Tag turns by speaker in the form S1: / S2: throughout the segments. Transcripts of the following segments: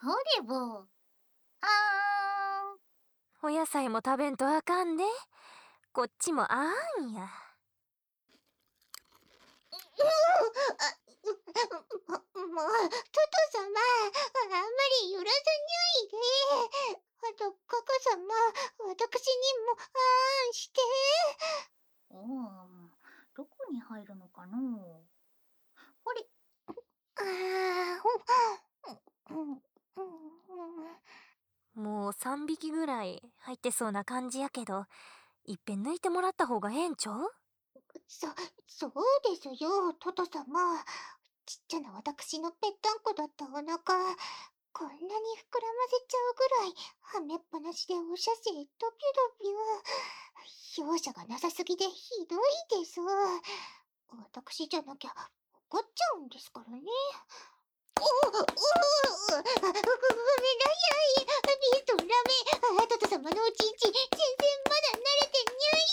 S1: ほれぼう。
S2: お野菜も食べんとあかんで。こっちもあーんや。
S3: もう、トト様、あんまり揺らさないで。あと、カカ様、私にも、して。
S1: どこに入るのかのう。ほれ。
S2: もう3匹ぐらい入ってそうな感じやけど、いっぺん抜いてもらった方がええんちゃう？
S3: そうですよ、トト様。ちっちゃな私のぺったんこだったお腹、こんなに膨らませちゃうぐらい、はめっぱなしでおしゃせ、ドキドキ容赦がなさすぎでひどいです。私じゃなきゃ怒っちゃうんですからね。ごめんなさい。ビートラメ、トト様のおちんち、全然まだ慣れて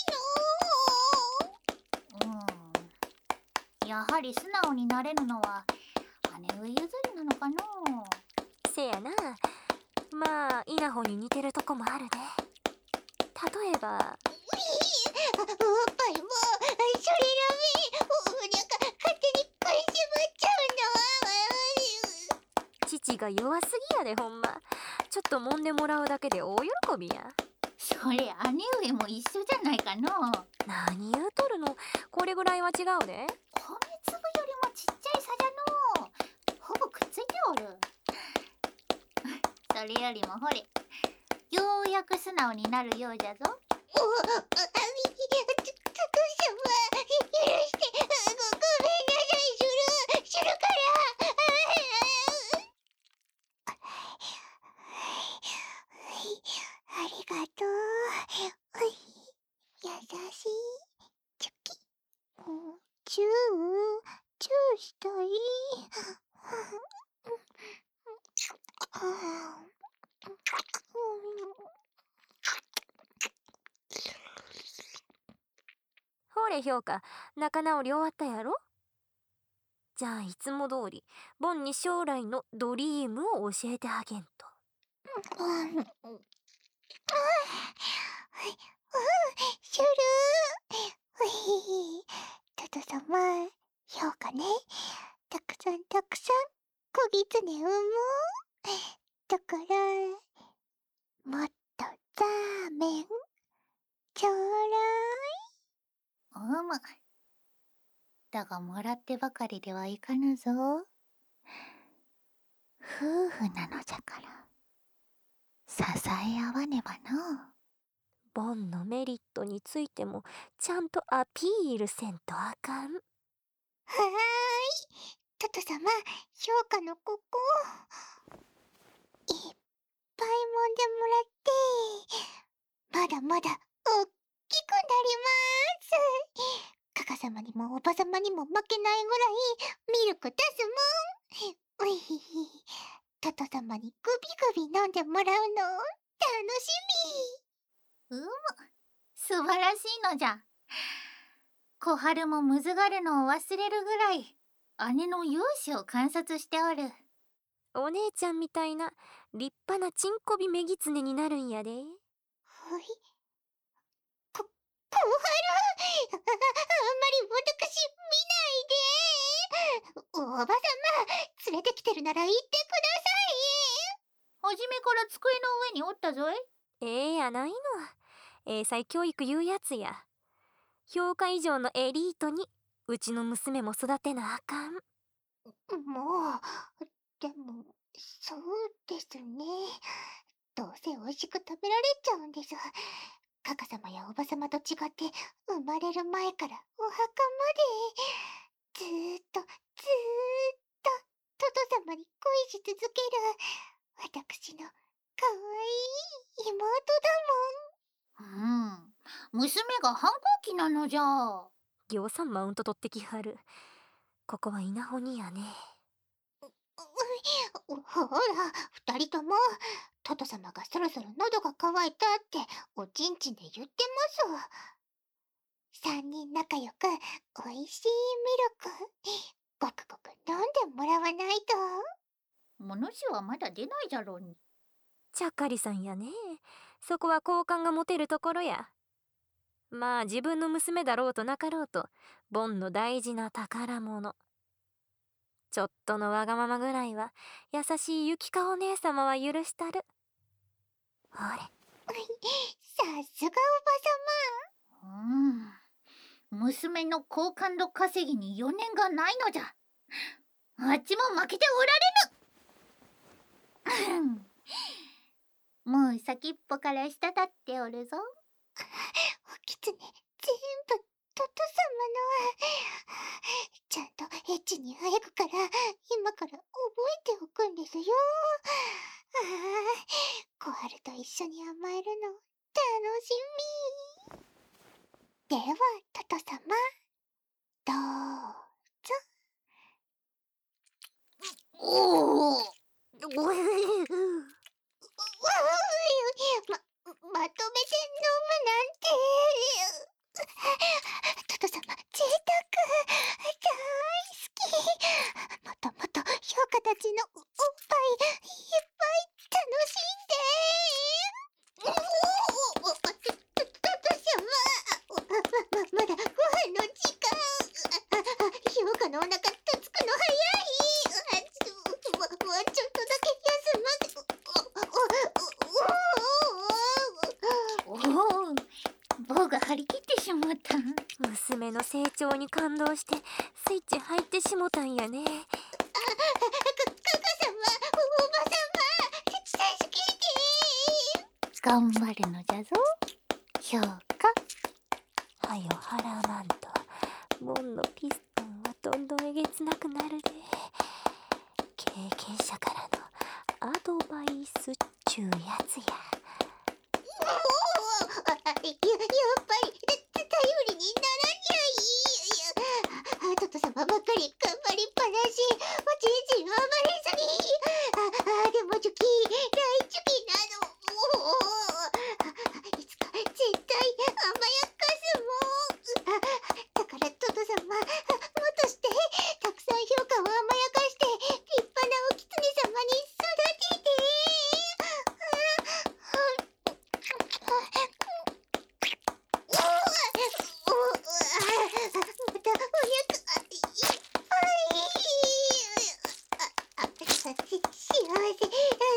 S1: にゃいの。やはり素直になれるのは姉上譲りなのかのう。
S2: せやな。まあ稲穂に似てるとこもあるで。例えば
S3: おっぱいも、それラメ、おにゃか、勝手に食いしばっちゃ
S2: 父が弱すぎやで。ほんまちょっと揉んでもらうだけで大喜びや。
S1: それ姉上も一緒じゃないかのう。
S2: 何言うとるの。これぐらいは違うで。
S1: 米粒よりもちっちゃい差じゃのう。ほぼくっついておる。それよりもほれ、ようやく素直になるようじゃぞ。
S3: トト様、許して、ごめんなさい、するから。ありがとう。優しい。チュキ。チューしたい。
S2: ほれ評価、仲直り終わったやろ。じゃあいつも通りボンに将来のドリームを教えてあげんと。
S3: シュルー。トト様、評価ね。たくさん小狐産もう。だから、もっとザーメン、ちょう
S1: だがもらってばかりではいかぬぞ。夫婦なのじゃから、支え合わねばの。
S2: ボンのメリットについてもちゃんとアピールせんとあかん。
S3: はーい。トト様、評価のここ。いっぱい揉んでもらって、まだまだおっきくなります。カカ様にもおば様にも負けないぐらいミルク出すもん。トト様にグビグビ飲んでもらうの楽し
S1: 素晴らしいのじゃ。小春もむずがるのを忘れるぐらい姉の容姿を観察しておる。
S2: お姉ちゃんみたいな立派なチンコビメギツネになるんやで。
S3: み。小春、あんまり私見ないで。おばさま、連れてきてるなら言ってくだ
S1: はじめから机の上におったぞい。
S2: ええやないの。英才教育いうやつや。評価以上のエリートにうちの娘も育てなあかん。
S3: もう、でも、そうですね。どうせ美味しく食べられちゃうんです。カカ様やおば様と違って生まれる前からお墓までずーっとトト様に恋し続ける私の可愛い妹
S1: 娘が反抗期なのじゃ。
S2: ぎょうさんマウント取ってきはる。ここは稲穂にやね。
S3: だもん。ほら、二人ともトト様がそろそろ喉が渇いたっておちんちんで言ってます。三人仲良くおいしいミルクごくごく飲んでもらわないと。
S1: 物資はまだ出ないじゃろうに。
S2: ちゃっかりさんやね。そこは好感が持てるところや。まあ自分の娘だろうとなかろうと、ボンの大事な宝物。ちょっとのわがままぐらいは優しいゆきかお姉様は許したる。ほれ、
S3: さすが
S1: 娘の好感度稼ぎに余念がないのじゃ。あっちも負けておられぬ。もう先っぽから滴っておるぞ。
S3: お狐、全部トト様の。ちゃんとエッチにあえぐから今から覚えておくんですよ。小春と一緒に甘えるの楽しみ。ではトト様、どうぞ。
S1: おお。
S3: まとめて飲むなんて。トト様、贅沢大好き。もっともっと評価たちのおっぱいいっぱい楽しんで。トト様、まだご飯の時間。評価のお腹とつくの早い。ちょっとだけ休ませ。
S1: おお、棒が張り切ってしまった。
S2: 娘の成長に感動してスイッチ入ってしもたんやね。
S3: カカ様、おば様、助けて。
S1: 頑張るのじゃぞ、評価。
S2: はよ払わまんとボンのピストンはどんどんえげつなくなるで。経験者からのアドバイスっちゅうやつや。
S3: やっぱり頼りにならにゃい。トト様ばっかり頑張りっぱなし。おちんちん暴れすぎ。でもチョキ大チョキなの。いつか絶対甘やかすもん。だからトト様、もっとしてたくさん評価を甘やかして立派なお狐様に育てて。またお役いっぱい。幸せ。